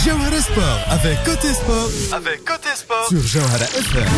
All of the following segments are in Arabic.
Jawhara Sport avec Côté Sport sur Jawhara FM.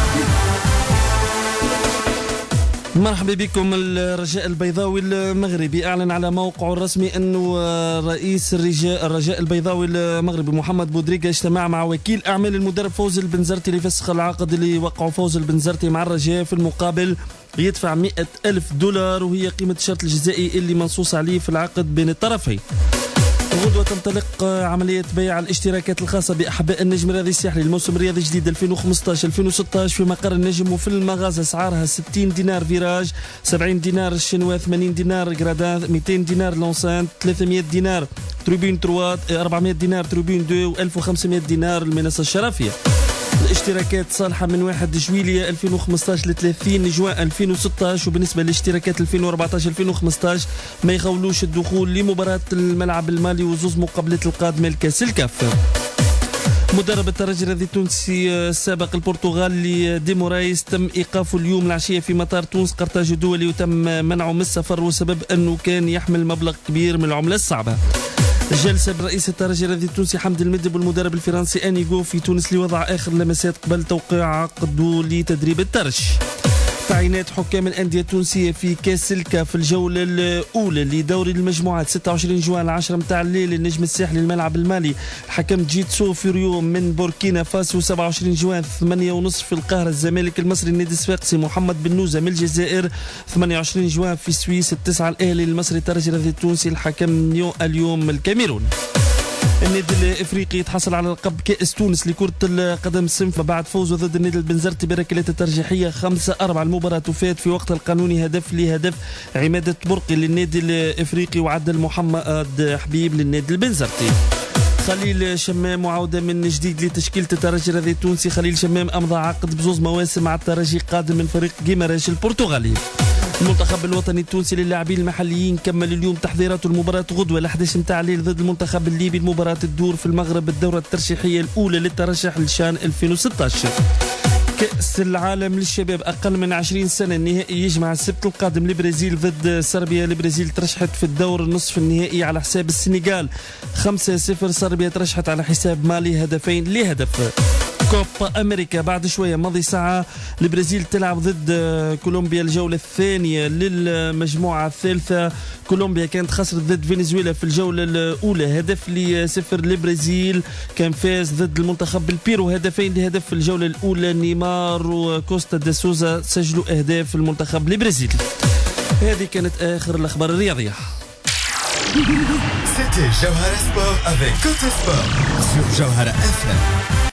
مرحبا بكم. الرجاء البيضاوي المغربي أعلن على موقعه الرسمي أنه رئيس الرجاء البيضاوي المغربي محمد بودريقة اجتمع مع وكيل أعمال المدرب فوز البنزرتي لفسخ العقد اللي وقعه فوز البنزرتي مع الرجاء. في المقابل يدفع $100,000 وهي قيمة الشرط الجزائي اللي منصوص عليه في العقد بين الطرفين. غدوة تنطلق عملية بيع الاشتراكات الخاصة بأحباء النجم الرياضي الساحلي الموسم الرياضي الجديد 2015-2016 في مقر النجم وفي المغازة. أسعارها 60 دينار فيراج، 70 دينار الشنوا، 80 دينار غرادان، 200 دينار لونسانت، 300 دينار تريبين 3، 400 دينار تريبين 2 و1500 دينار المنصة الشرفية. الاشتراكات صالحة من 1 جويلية 2015 ل 30 جوان 2016. وبالنسبة للاشتراكات 2014-2015 ما يخولوش الدخول لمباراة الملعب المالي وزوز مقابلات القادمة لكأس الكاف. مدرب الترجي الرياضي التونسي السابق البرتغالي دي مورايس تم إيقافه اليوم العشية في مطار تونس قرطاج الدولي وتم منعه من السفر وسبب أنه كان يحمل مبلغ كبير من العملة الصعبة. جلسة برئيس الترجي الرياضي التونسي حمد المدب والمدرب الفرنسي أنيغو في تونس لوضع آخر لمسات قبل توقيع عقده لتدريب الترجي. تعيينات حكام الأندية التونسية في كأس الكاف الجولة الأولى لدوري المجموعات 26 جوان 10 متاع الليل النجم الساحلي الملعب المالي الحكم جيتسو فيريو من بوركينا فاسو. 27 جوان 8:30 في القاهرة الزمالك المصري النادي الصفاقسي محمد بن نوزة من الجزائر. 28 جوان في السويس 9 الأهلي المصري الترجي الرياضي التونسي الحكم نيو اليوم الكاميرون. النادي الافريقي يتحصل على لقب كأس تونس لكرة القدم الصنف بعد فوزه ضد النادي البنزرتي بركلات الترجيحية 5-4. المباراة تفات في وقتها القانوني هدف عمادة برقي للنادي الافريقي وعدل محمد حبيب للنادي البنزرتي. خليل شمام معاودة من جديد لتشكيلة الترجي الرياضي التونسي. خليل شمام أمضى عقد بزوز مواسم مع الترجي قادم من فريق جيماراش البرتغالي. المنتخب الوطني التونسي للاعبين المحليين كمل اليوم تحضيراته المباراة غدوة 11 متاع الليل ضد المنتخب الليبي. المباراة الدور في المغرب الدورة الترشيحية الأولى للترشح لشان 2016. كأس العالم للشباب أقل من 20 سنة النهائي يجمع السبت القادم البرازيل ضد صربيا. البرازيل ترشحت في الدور النصف النهائي على حساب السنغال 5-0. صربيا ترشحت على حساب مالي 2-0. كوبا أمريكا بعد شوية ماضي ساعة البرازيل تلعب ضد كولومبيا الجولة الثانية للمجموعة الثالثة. كولومبيا كانت خسرت ضد فنزويلا في الجولة الأولى 1-0 للبرازيل. كان فاز ضد المنتخب البيرو 2-0 في الجولة الأولى. نيمار وكوستا دا سوزا سجلوا أهداف المنتخب البرازيلي. هذه كانت آخر الأخبار الرياضية. C'était Jawhara Sport avec Côté Sport sur Jawhara FM.